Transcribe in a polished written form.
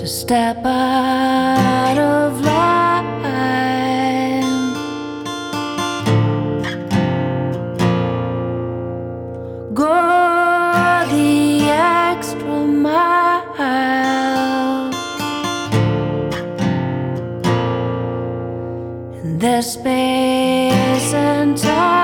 Step out of line. Go the extra mile. In this space and time.